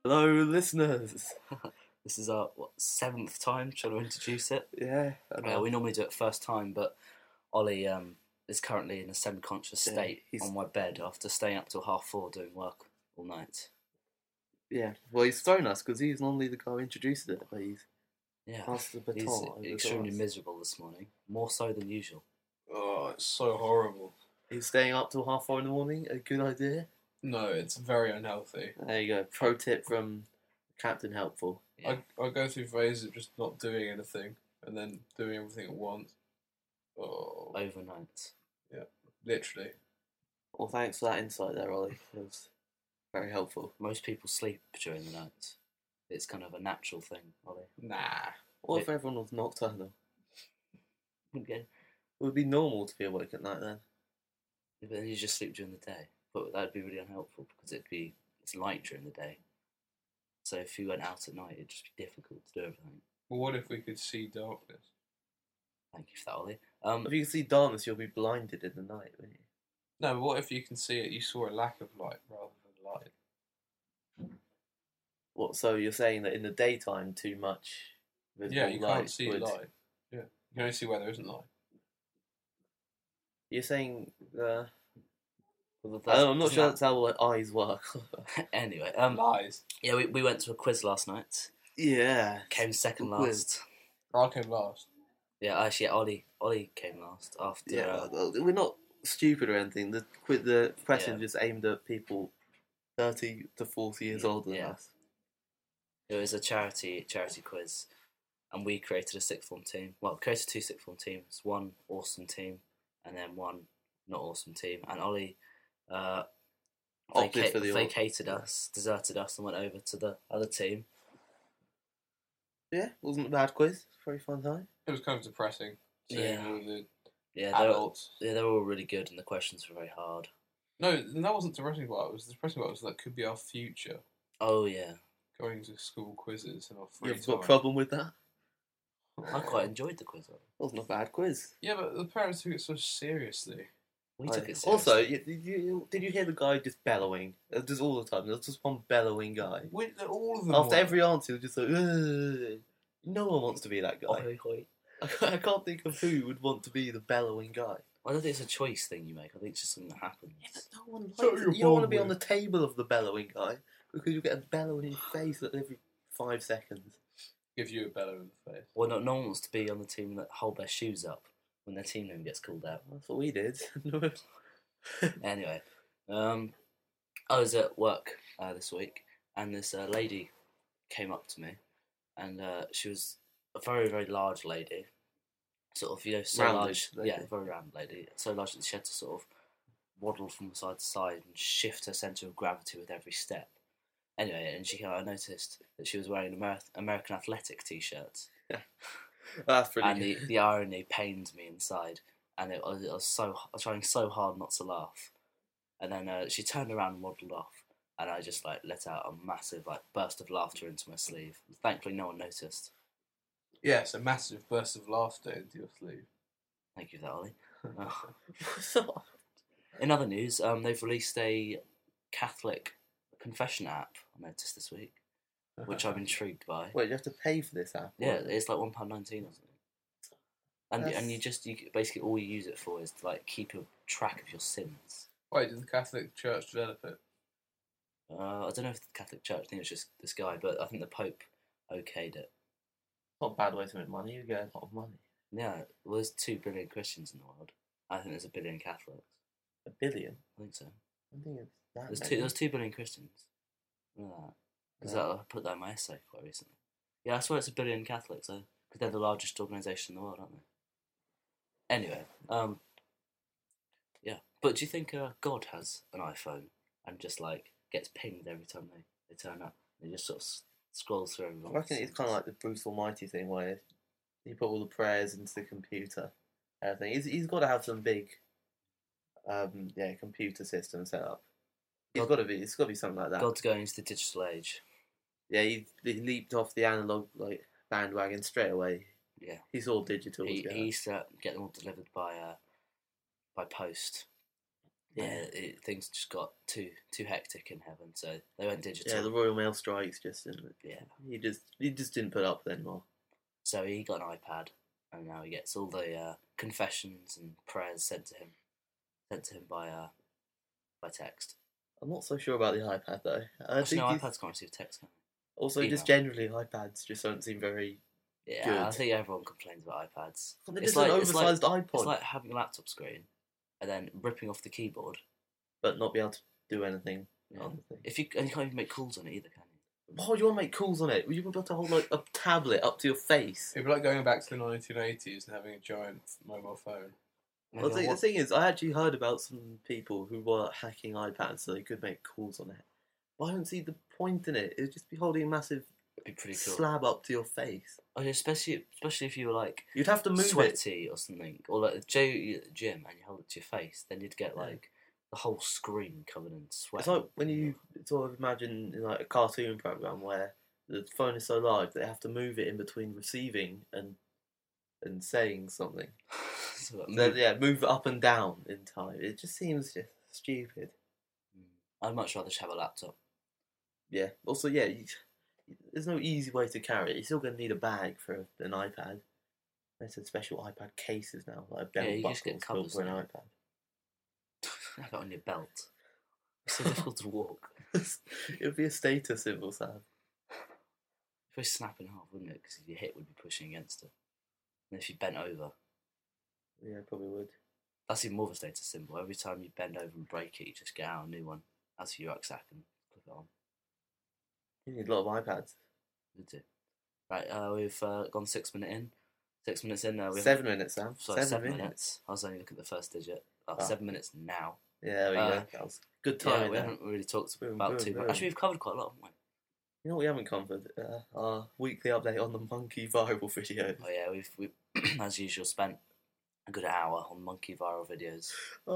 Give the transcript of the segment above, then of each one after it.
Hello, listeners. This is our seventh time trying to introduce it. Yeah, I know. We normally do it first time, but Ollie is currently in a semi-conscious state on my bed after staying up till 4:30 doing work all night. Yeah, well, he's thrown us because he's normally the guy who introduces it, but he's passed the baton. He's extremely miserable this morning, more so than usual. Oh, it's so horrible. He's staying up till 4:30 in the morning. A good idea. No, it's very unhealthy. There you go. Pro tip from Captain Helpful. Yeah. I go through phases of just not doing anything and then doing everything at once. Oh, Overnight. literally. Well, thanks for that insight there, Ollie. It was very helpful. Most people sleep during the night. It's kind of a natural thing, Ollie. Nah. What if everyone was nocturnal? Okay. It would be normal to be awake at night then. But then you just sleep during the day. But that'd be really unhelpful because it's light during the day. So if you went out at night, it'd just be difficult to do everything. Well, what if we could see darkness? Thank you for that, Ollie. If you can see darkness, you'll be blinded in the night, won't you? No, but what if you can see it? You saw a lack of light rather than light. What? So you're saying that in the daytime, too much visible Yeah, you light can't see would... light. Yeah, you can only see where there isn't light. You're saying... Well, I'm not sure that's how eyes work. Anyway, Lies. yeah, we went to a quiz last night. Yeah. Came second Quiz. last. I came last. Yeah, actually, Ollie came last after. Yeah, we're not stupid or anything. The question just aimed at people 30 to 40 years older than us. It was a charity quiz, and we created a sixth form team. Well, created two sixth form teams. One awesome team, and then one not awesome team. And Ollie vacated us, deserted us, and went over to the other team. Yeah, wasn't a bad quiz. Very fun time. It was kind of depressing. Seeing all the adults. adults. They were all really good, and the questions were very hard. No, that wasn't the depressing part. It was the depressing part was that could be our future. Oh yeah, Going to school quizzes and our free You've got a time. problem with that? I quite enjoyed the quiz. Wasn't a bad quiz. Yeah, but the parents took it so seriously. We took it seriously. Also, did you hear the guy just bellowing? Just all the time. There's just one bellowing guy. All of them. After were. every answer, he was just like, "Ugh." No one wants to be that guy. Oi, oi. I can't think of who would want to be the bellowing guy. I don't think it's a choice thing you make. I think it's just something that happens. Yeah, but no one So likes you're it. You don't want to be born on the table of the bellowing guy because you get a bellow in your face at every 5 seconds. Give you a bellow in the face. Well, no one wants to be on the team that hold their shoes up when their team name gets called out. That's what we did. Anyway, I was at work this week, and this lady came up to me, and she was a very, very large lady. Sort of, so Rounded large. lady. Yeah, very round lady. So large that she had to sort of waddle from side to side and shift her centre of gravity with every step. Anyway, and I noticed that she was wearing American Athletic t-shirts. That's pretty And good. the irony pained me inside, and I was trying so hard not to laugh, and then she turned around and waddled off, and I just let out a massive burst of laughter into my sleeve. Thankfully, no one noticed. Yes, a massive burst of laughter into your sleeve. Thank you for that, Ollie. In other news, they've released a Catholic confession app. I noticed this week, which I'm intrigued by. Wait, you have to pay for this app? Yeah, it's like £1.19 or something. And you basically all you use it for is to keep a track of your sins. Wait, did the Catholic Church develop it? I don't know if the Catholic Church, I think it's just this guy, but I think the Pope okayed it. Not a bad way to make money. You get a lot of money. Yeah, well, there's 2 billion Christians in the world. I think there's 1 billion Catholics. 1 billion? I think so. I think it's that There's 2 billion Christians. You know that? Because I put that in my essay quite recently. Yeah, I swear it's 1 billion Catholics, because they're the largest organisation in the world, aren't they? Anyway, yeah. But do you think God has an iPhone and just gets pinged every time they turn up? They just sort of scrolls through everyone. I reckon it's kind of like the Bruce Almighty thing where you put all the prayers into the computer. Everything. He's got to have some big, computer system set up. It's got to be something like that. God's going into the digital age. Yeah, he leaped off the analog bandwagon straight away. Yeah, he's all digital. He used to get them all delivered by post. things just got too hectic in heaven, so they went digital. Yeah, the Royal Mail strikes just Yeah. He just didn't put up anymore. So he got an iPad, and now he gets all the confessions and prayers sent to him by text. I'm not so sure about the iPad though. Actually, no, iPads can't receive text, can they? Also, Email. just generally, iPads just don't seem very. Yeah, good. I think everyone complains about iPads. Well, it's like an oversized iPod. It's like having a laptop screen and then ripping off the keyboard, but not be able to do anything on the thing. And you can't even make calls on it either, can you? Why do you want to make calls on it? You want to hold like a tablet up to your face. It'd be like going back to the 1980s and having a giant mobile phone. Well, the thing is, I actually heard about some people who were hacking iPads so they could make calls on it. Well, I don't see the point in it. It'd just be holding a massive It'd be pretty cool. slab up to your face. Oh, yeah, especially if you were like You'd have to move sweaty or something, or like at the gym and you hold it to your face, then you'd get like the whole screen covered in sweat. It's like when you sort of imagine in like a cartoon program where the phone is so large they have to move it in between receiving and saying something. So, move it up and down in time. It just seems just stupid. I'd much rather just have a laptop. Yeah. Also, there's no easy way to carry it. You're still going to need a bag for an iPad. There's special iPad cases now, like belt you just get buckles built for an covers iPad. Have it on your belt. It's so difficult to walk. It would be a status symbol, Sam. If it was snap in half, wouldn't it? Because your hip would be pushing against it. And if you bent over, Yeah, probably would. that's even more of a status symbol. Every time you bend over and break it, you just get out a new one. That's for your rucksack and clip it on. You need a lot of iPads. We do. Right, we've gone 6 minutes in. 6 minutes in. We 7 minutes, Sam. Sorry, 7 minutes. I was only looking at the first digit. 7 minutes now. Yeah, there we go. That was good timing. Yeah, we haven't really talked about too much. Actually, we've covered quite a lot, haven't we? You know what we haven't covered? Our weekly update on the monkey viral videos. Oh yeah, we've as usual spent a good hour on monkey viral videos.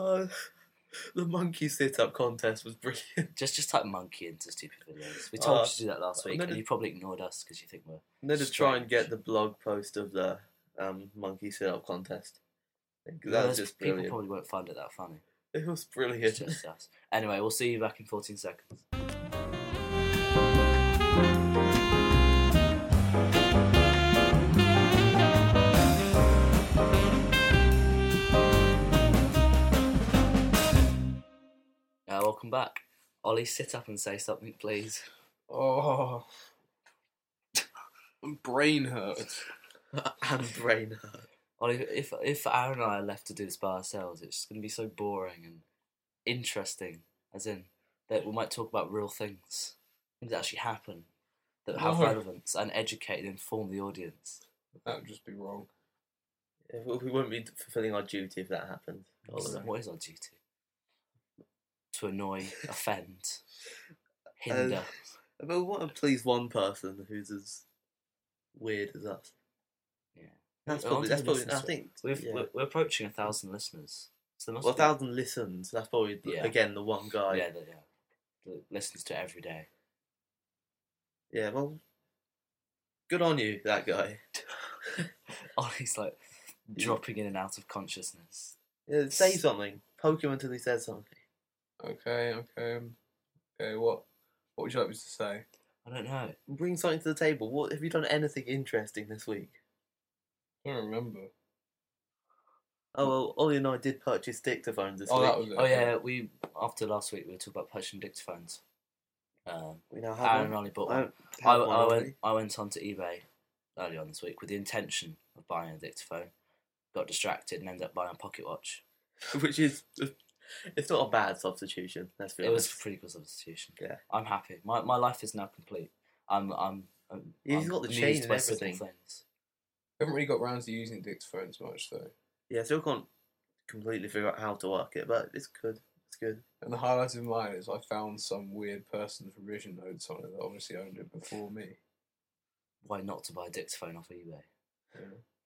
The monkey sit-up contest was brilliant. Just type monkey into stupid videos. We told you to do that last week, and you probably ignored us because you think we're. And then to try and get the blog post of the monkey sit-up contest. That was just brilliant. People probably won't find it that funny. It was brilliant. It's just us. Anyway, we'll see you back in 14 seconds. Welcome back. Ollie, sit up and say something, please. Oh, brain hurts. And brain hurt. Ollie, if Aaron and I are left to do this by ourselves, it's going to be so boring and interesting. As in, that we might talk about real things that actually happen, that have relevance, and educate and inform the audience. That would just be wrong. Yeah, we wouldn't be fulfilling our duty if that happened. What is our duty? To annoy, offend, hinder. But we want to please one person who's as weird as us. Yeah, that's probably. I think we're approaching 1,000 listeners. So 1,000 listens. That's probably again the one guy. Yeah, that listens to every day. Yeah, well, good on you, that guy. He's like dropping in and out of consciousness. Yeah, say something. Poke him until he says something. Okay. What would you like me to say? I don't know. Bring something to the table. What have you done? Anything interesting this week? I don't remember. Oh well, Ollie and I did purchase dictaphones this week. That was it. Oh yeah, we after last week we were talking about purchasing dictaphones. We now have Aaron one. and Ollie bought one. I went onto eBay earlier on this week with the intention of buying a dictaphone. Got distracted and ended up buying a pocket watch, which is. It's not a bad substitution. Let's be honest. It was a pretty good substitution. Yeah, I'm happy. My life is now complete. You've got the chain and everything. Things. I haven't really got round to using dictaphones much though. Yeah, still can't completely figure out how to work it, but it's good. It's good. And the highlight of mine is I found some weird person's revision notes on it that obviously owned it before me. Why not to buy a dictaphone off eBay? Yeah.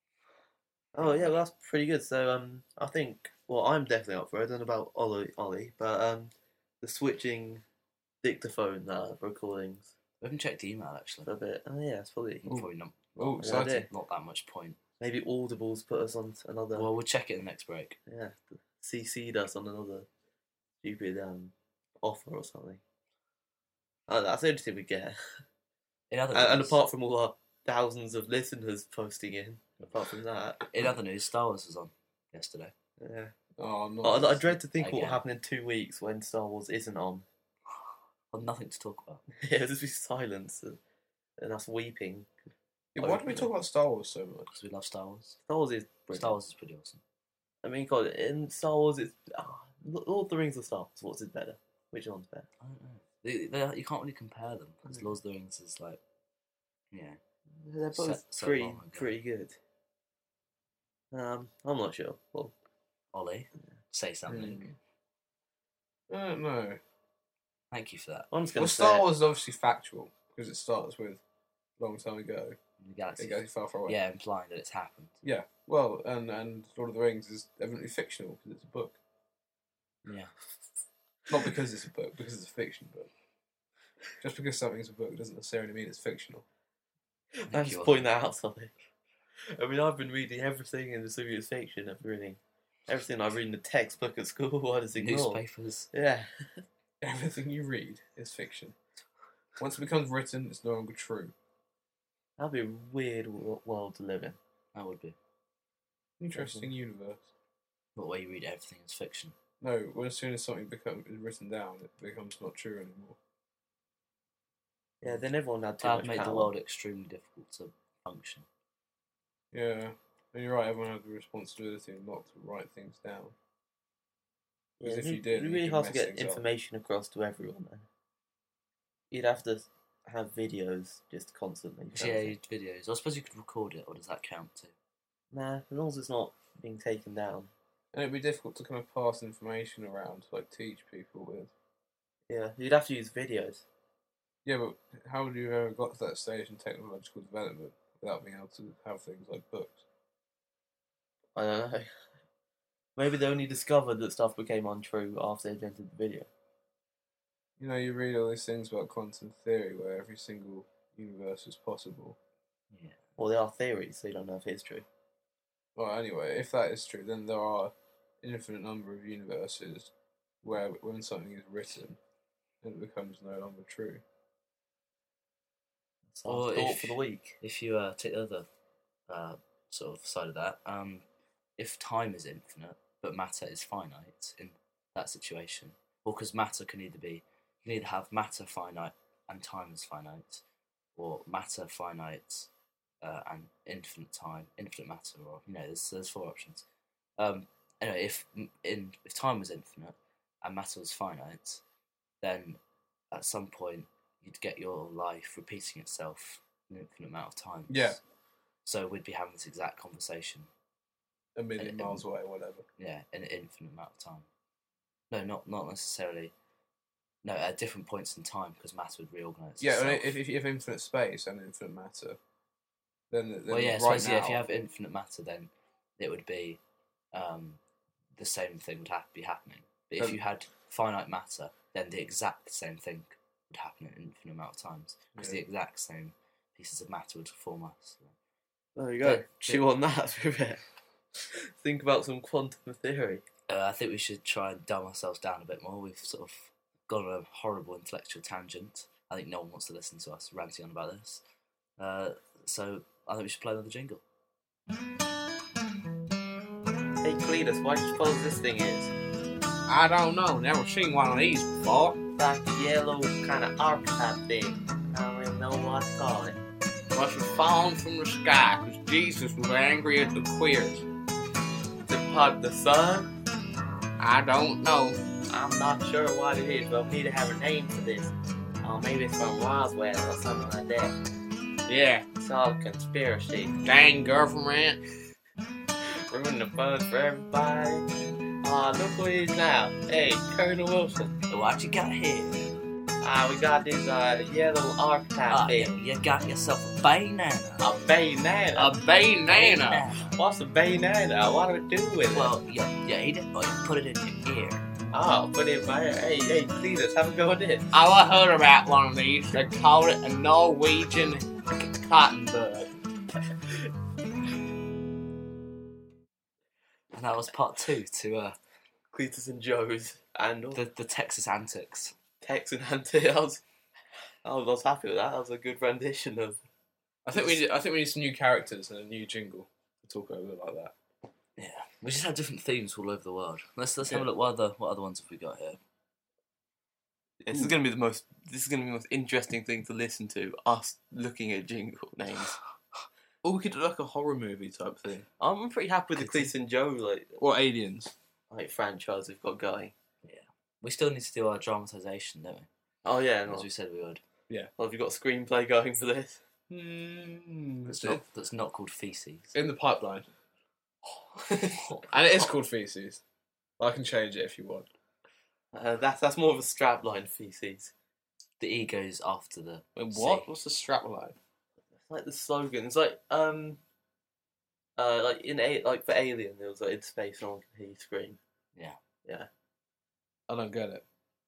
Oh yeah, well, that's pretty good. So I think I'm definitely up for it. I don't know about Ollie, but the switching dictaphone recordings. We haven't checked the email actually. For a bit. Oh yeah, it's probably not. Oh, exciting! Not that much point. Maybe Audible's put us on another. Well, we'll check it in the next break. Yeah, CC'd us on another stupid offer or something. That's the only thing we get. In other And news, apart from all our thousands of listeners posting in, apart from that, Star Wars was on yesterday. yeah. Oh, I dread to think what will Again. happen in 2 weeks when Star Wars isn't on. Well, nothing to talk about. Yeah, there's just be silence and us weeping. Yeah, why do we talk about Star Wars so much? Because we love Star Wars. Star Wars is brilliant. Star Wars is pretty awesome. I mean, God, in Star Wars, it's Lord of the Rings or Star Wars. What's it better? Which one's better? I don't know. You can't really compare them because Lord of the Rings is like, yeah. They're both So pretty long ago. pretty good. I'm not sure. Well, Ollie, say something. I don't know. Thank you for that. I'm just gonna Well, say Star it. Wars is obviously factual because it starts with a long time ago. The galaxy. A galaxy far, far away. Yeah, implying that it's happened. Yeah. Well, and Lord of the Rings is evidently fictional because it's a book. Yeah. Not because it's a book, because it's a fiction book. Just because something's a book doesn't necessarily mean it's fictional. I just point that out, something. I mean, I've been reading everything in the Soviet fiction. I've been reading everything I read in the textbook at school. I just ignore. Newspapers. Yeah. Everything you read is fiction. Once it becomes written, it's no longer true. That'd be a weird world to live in. That would be. Interesting universe. But where you read everything as fiction. No, when as soon as something is written down, it becomes not true anymore. Yeah, then everyone had too That much would make power. the world extremely difficult to function. Yeah, and you're right. Everyone had the responsibility not to write things down. Yeah, Because if it'd you did, be you really could hard to mess get things up. information across to everyone. Then you'd have to have videos just constantly. So yeah, you videos. I suppose you could record it, or does that count too? Nah, as long as it's not being taken down. And it'd be difficult to kind of pass information around to like teach people with. Yeah, you'd have to use videos. Yeah, but how would you have ever got to that stage in technological development without being able to have things like books? I don't know. Maybe they only discovered that stuff became untrue after they invented the video. You know, you read all these things about quantum theory where every single universe is possible. Yeah. Well, they are theories, so you don't know if it's true. Well, anyway, if that is true, then there are an infinite number of universes where when something is written, it becomes no longer true. So Or thought if- for the week. If you take the other sort of side of that, if time is infinite but matter is finite in that situation, well, because matter can either have matter finite and time is finite, or matter finite and infinite time, infinite matter, or there's 4 options. Anyway, if time was infinite and matter was finite, then at some point you'd get your life repeating itself an infinite amount of times. Yeah. So we'd be having this exact conversation, A million And- miles away, or whatever. yeah, in an infinite amount of time. No, not necessarily. No, at different points in time, because matter would reorganize. Yeah, itself. and if you have infinite space and infinite matter, then Well, yeah, right suppose, now, if you have infinite matter, then it would be the same thing would be happening. But if you had finite matter, then the exact same thing would happen an infinite amount of times, because the exact same pieces of matter would form us. There you go. But- Chew on that for a bit. Think about some quantum theory. I think we should try and dumb ourselves down a bit more. We've sort of gone on a horrible intellectual tangent. I think no one wants to listen to us ranting on about this. So I think we should play another jingle. Hey Cletus, why do you suppose this thing is? I don't know. Never seen one of these before. Like a yellow kind of archetype thing. I don't even know what to call it. Must have fallen from the sky because Jesus was angry at the queers. Is it part of the sun? I don't know. I'm not sure what it is, but we need to have a name for this. Maybe it's from Roswell or something like that. Yeah, It's all conspiracy. dang government. Ruining the fun for everybody. Look who it is now. Hey, Colonel Wilson. What you got here? We got this yellow archetype thing. You got yourself a banana. A banana. A banana. What's a banana? What do we do with it? Well, you eat it or you put it in your ear. Oh, put it in my ear. Hey, Cletus, have a go at this. Oh, I heard about one of these. They called it a Norwegian cotton bud. And that was part 2 to Cletus and Joe's and The Texas Antics. Tex and Ante. I was happy with that. That was a good rendition of. I think we need some new characters and a new jingle to talk over like that. Yeah, we just have different themes all over the world. Let's have a look. What other ones have we got here? This is going to be the most interesting thing to listen to. Us looking at jingle names. Or we could do like a horror movie type thing. I'm pretty happy with the Cletus and Joe Or Aliens. franchise we've got going. Yeah, we still need to do our dramatisation, don't we? Oh yeah, As we said we would. Well, have you got a screenplay going for this? That's not called Feces. In the pipeline. And it is called Feces. I can change it if you want. That's more of a strapline feces. The E goes after the Wait, C. what? What's the strap line? It's like the slogan. It's like like for Alien, there was like in space, no one can hear you scream. Yeah. I don't get it.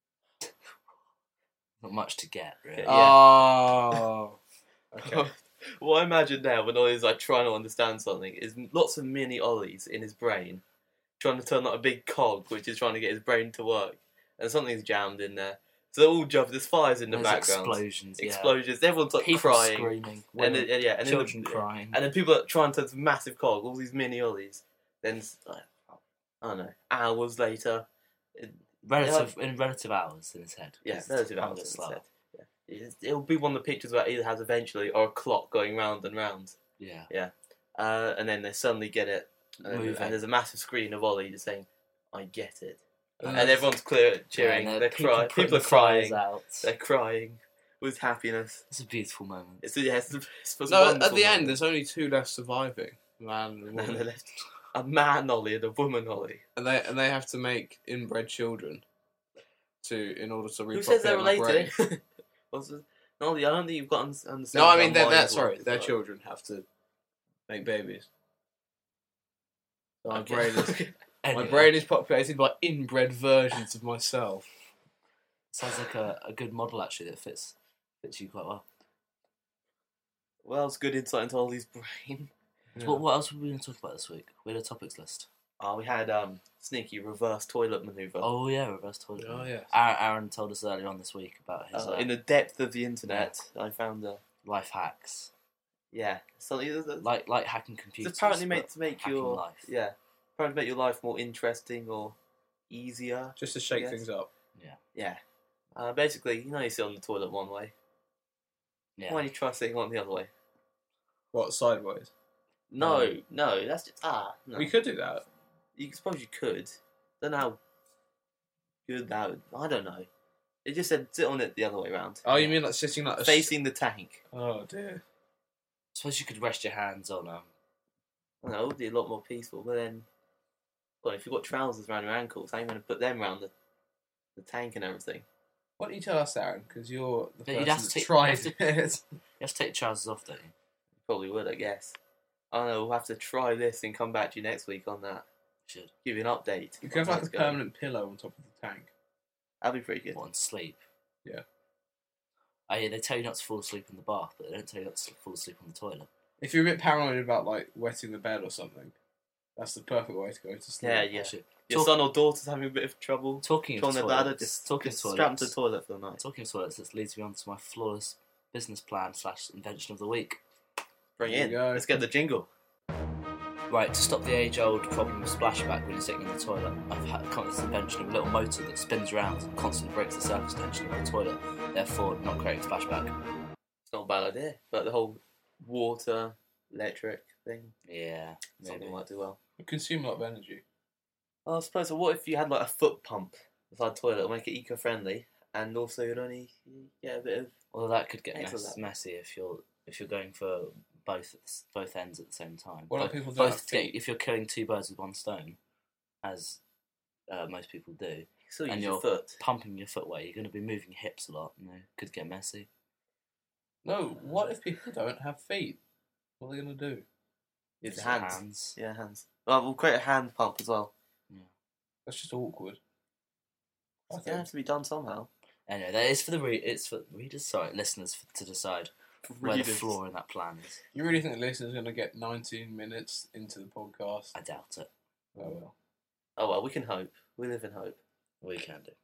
Not much to get, really. Yeah. Oh. Okay. What I imagine now when Ollie's like trying to understand something is lots of mini Ollies in his brain, trying to turn like a big cog, which is trying to get his brain to work, and something's jammed in there. So they're all jumping. There's fires in the There's background. explosions. Everyone's like People crying, screaming. and Women, then children crying. and then people are trying to turn this massive cog. All these mini Ollies. Then like, I don't know. Hours later, in relative hours in his head. yeah, 'cause relative time hours. goes slow. It'll be one of the pictures where it either has eventually or a clock going round and round. Yeah. And then they suddenly get it, and Moving. there's a massive screen of Ollie just saying, "I get it," And and everyone's cheering. Yeah, They're crying. putting People are fires crying. out. They're crying with happiness. It's a beautiful moment. It's a No, at wonderful the end, moment. there's only two left surviving. Man and And then woman. they left a man Ollie and a woman Ollie. And they have to make inbred children in order to repopulate Who says they're my brain. related? No, I don't think you've got to understand. No, I mean how minds sorry, work. their children have to make babies. So Okay. my Anyway, brain is populated by inbred versions of myself. sounds like a good model actually that fits you quite well. Well, it's good insight into Ollie's brain. So what else were we going to talk about this week? We had a topics list. We had sneaky reverse toilet maneuver. Oh yeah, reverse toilet. Oh, yes. Aaron told us earlier on this week about his In the depth of the internet, I found life hacks, something that's like hacking computers. it's apparently but meant to make hacking your life. apparently make your life more interesting or easier. Just to shake Yes. things up. Yeah. Basically, you sit on the toilet one way. Yeah. Why don't you try sitting on the other way? What, sideways? No, that's just no. We could do that. You suppose you could. Don't know how good that would. I don't know. It just said sit on it the other way around. Oh, you mean like sitting like Facing the tank. Oh dear. Suppose you could rest your hands on I don't know, it would be a lot more peaceful, but then if you've got trousers around your ankles, how are you going to put them around the tank and everything? Why don't you tell us, Aaron? Because you're the Yeah, person you'd have to that's take- tried you'd have it. You have to take your trousers off, don't you? You probably would, I guess. I don't know, we'll have to try this and come back to you next week on that. Should. Give you an update. You could have on like how a it's going. permanent pillow on top of the tank. That'd be pretty good. Want to sleep. Yeah. Oh yeah, they tell you not to fall asleep in the bath, but they don't tell you not to fall asleep on the toilet. If you're a bit paranoid about like wetting the bed or something, that's the perfect way to go to sleep. Yeah. Actually, Your son or daughter's having a bit of trouble. talking of On the toilets, bladder, just talking of strap toilets, to the toilet for the night. talking of toilets, this leads me on to my flawless business plan / invention of the week. Bring There it in. you go. Let's get the jingle. Right, to stop the age-old problem of splashback when you're sitting in the toilet, I've come up with this invention of a little motor that spins around and constantly breaks the surface tension of the toilet, therefore not creating splashback. It's not a bad idea, but the whole water, electric thing, Yeah, maybe. something might do well. You consume a lot of energy. Well, I suppose, what if you had like a foot pump beside the toilet? It'll make it eco-friendly, and also you'd only get a bit of... Well, that could get Excellent. messy if you're going for both ends at the same time. What if people don't both have feet? if you're killing two birds with one stone, as most people do, Still and use you're your foot. pumping your footway, you're going to be moving your hips a lot, and it could get messy. No, what if people don't have feet? What are they going to do? Use Use your your hands. Yeah, hands. Well, we'll create a hand pump as well. That's just awkward. It's going to have to be done somehow. Anyway, that is for the listeners to decide where the Readers. flaw in that plan is. You really think the listener's going to get 19 minutes into the podcast? I doubt it. Oh well. Oh well, we can hope. We live in hope. We can do.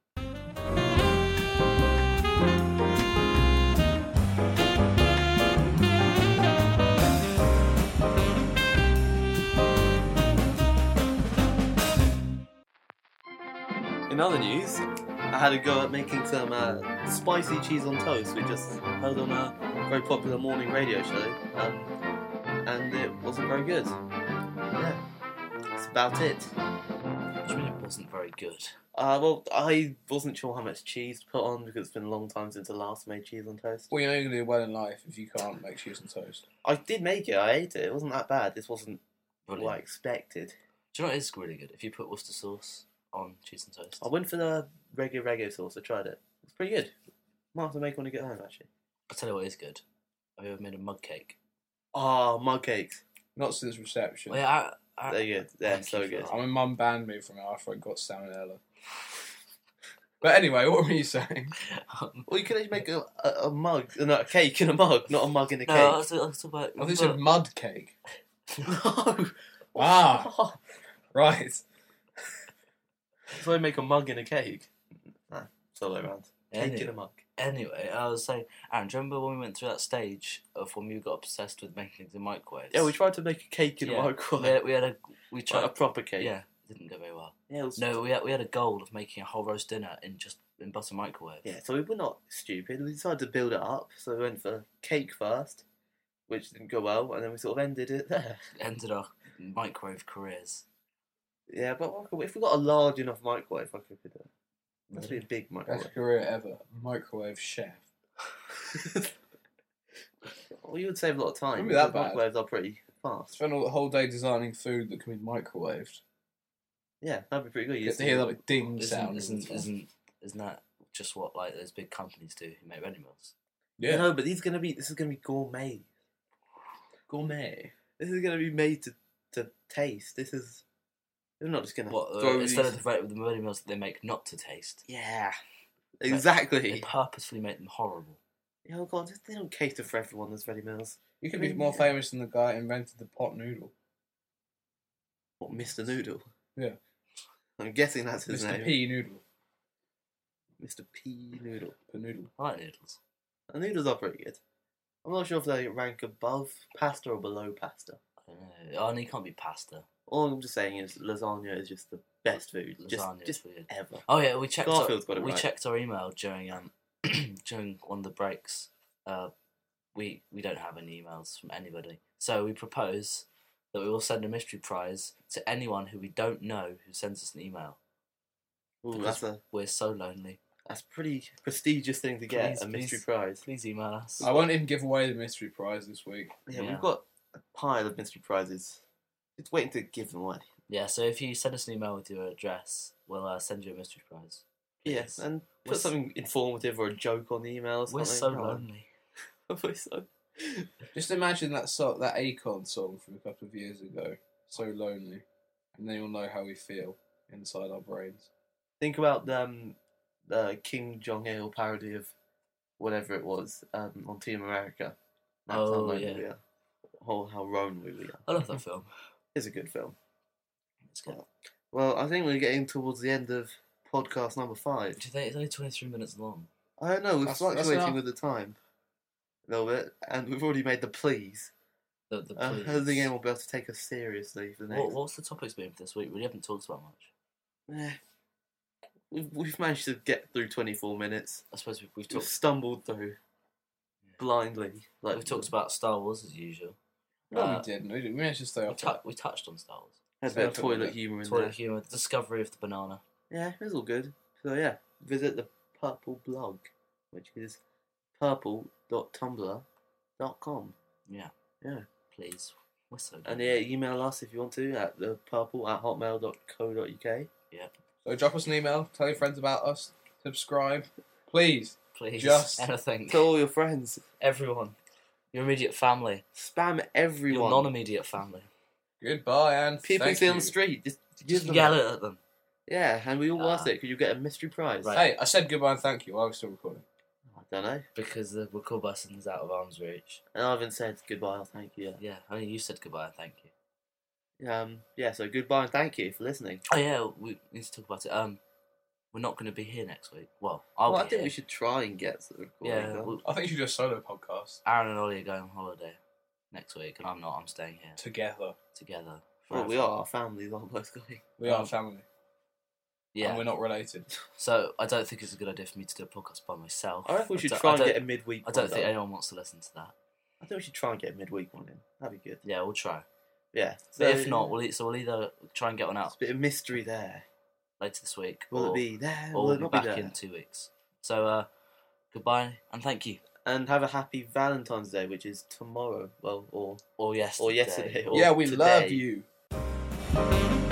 In other news, I had a go at making some spicy cheese on toast. We just heard on a very popular morning radio show, and it wasn't very good. Yeah, that's about it. What do you mean it wasn't very good? Well, I wasn't sure how much cheese to put on because it's been a long time since I last made cheese on toast. Well, you're not going to do well in life if you can't make cheese and toast. I did make it. I ate it. It wasn't that bad. This wasn't Brilliant. what I expected. Do you know what is really good? If you put Worcester sauce on cheese and toast. I went for the Reggae sauce. I tried it. It's pretty good. Might have to make when I get home, actually. I'll tell you what is good. Have you ever made a mug cake? Oh, mug cakes. Not since reception. Well, yeah, They're good. They're thank so you for good. that. My mum banned me from it after I got salmonella. But anyway, what were you saying? Well, you can actually make a mug, no, a cake in a mug, not a mug in a cake. No, I was talking about. I thought you said mud cake. No. Ah, right. So I make a mug in a cake. Nah, it's all around. Cake Anyway. in a mug. Anyway, I was saying, Aaron, do you remember when we went through that stage of when we got obsessed with making things in microwaves? Yeah, we tried to make a cake in Yeah. a microwave. We Like tried a proper cake. Yeah, it didn't go very well. Yeah, it was, No, we had a goal of making a whole roast dinner in butter microwave. yeah, so we were not stupid. We decided to build it up. So we went for cake first, which didn't go well, and then we sort of ended it there. Ended our microwave careers. Yeah, but if we got a large enough microwave, I could do it. Must be a big microwave. Best career ever. Microwave chef. Well, you would save a lot of time. Wouldn't be that because bad. Microwaves are pretty fast. Spend all the whole day designing food that can be microwaved. Yeah, that'd be pretty good. You get to hear that like ding sound. Isn't that just what like those big companies do who make ready meals? Yeah. No, but this is gonna be gourmet. Gourmet. This is gonna be made to taste. They're not just gonna What throw instead these... of the ready meals that they make not to taste, Yeah, they exactly. purposefully make them horrible. Yeah, oh god, they don't cater for everyone. There's ready meals. You could be more famous than the guy who invented the pot noodle. What, Mr. Noodle? Yeah. I'm guessing that's his Mr. name. P noodle. Mr. P Noodle. Per noodle. I like noodles. The noodles are pretty good. I'm not sure if they rank above pasta or below pasta. I don't know. Oh, no, you can't be pasta. All I'm just saying is lasagna is just the best food. Lasagna is Just weird. ever. Oh yeah, we checked. Garfield's got it We right. checked our email during during one of the breaks. We don't have any emails from anybody, so we propose that we will send a mystery prize to anyone who we don't know who sends us an email. Ooh, Because that's we're so lonely. a pretty prestigious thing to get, Please, a mystery please. prize. Please email us. I won't even give away the mystery prize this week. Yeah, Yeah. we've got a pile of mystery prizes. It's waiting to give them away. Yeah, so if you send us an email with your address, we'll send you a mystery prize. Yes, and We're put s- something informative or a joke on the email or something. We're so Come on. lonely. We're so... Just imagine that that Akon song from a couple of years ago. So lonely. And then you'll know how we feel inside our brains. Think about the King Jong-il parody of whatever it was on Team America. That's how Oh, lonely yeah. we are. Or how lonely we are. I love that film. It's a good film. It's good. Well, I think we're getting towards the end of podcast number 5. Do you think it's only 23 minutes long? I don't know, we're That's fluctuating enough. with the time a little bit, and we've already made the pleas. The I don't think please. anyone will be able to take us seriously for the next. What's the topics been for this week? We haven't talked about much. Eh. We've managed to get through 24 minutes. I suppose we've We've talked. stumbled through blindly. Like We've talked about Star Wars as usual. No, we didn't. We managed to stay off that. We touched on Star Wars. had a Stay bit of off it a little toilet bit. humour in Toilet there. humour, the discovery of the banana. Yeah, it was all good. So yeah, visit the Purple blog, which is purple.tumblr.com. Yeah. Yeah. Please. We're so And good. yeah, email us if you want to at thepurple@hotmail.co.uk. So drop us an email. Tell your friends about us. Subscribe. Please. Please. just anything. Tell all your friends. Everyone. Your immediate family. Spam Your everyone. non-immediate family. Goodbye and People you thank see you. on the street, just give Just them yell it. it at them. Yeah, and we all Ah. asked it because you get a mystery prize. Right. Hey, I said goodbye and thank you. I was still recording. I don't know. Because the record button's out of arm's reach. And I haven't said goodbye or thank you yet. Yeah, only you said goodbye and thank you. Yeah. So goodbye and thank you for listening. Oh yeah, we need to talk about it. We're not going to be here next week. Well, I'll be I think here. we should try and get the recording Yeah, done. I think you should do a solo podcast Aaron and Ollie are going on holiday next week, and I'm not. I'm staying here together. together. Well, we are. Our families are both going. We are family, Yeah. and we're not related. So I don't think it's a good idea for me to do a podcast by myself. I reckon we should don't- try I and don't- get a midweek. I don't one think done. anyone wants to listen to that. I think we should try and get a midweek one in. That'd be good. Yeah, we'll try. Yeah. But if not, we'll either try and get one There's out a bit of mystery there. later this week, Will or, it be there? or Will we'll it be not back be there? in 2 weeks. So goodbye and thank you. And have a happy Valentine's Day, which is tomorrow. Well, or Or yesterday. yesterday. Or Yeah, we today. love you.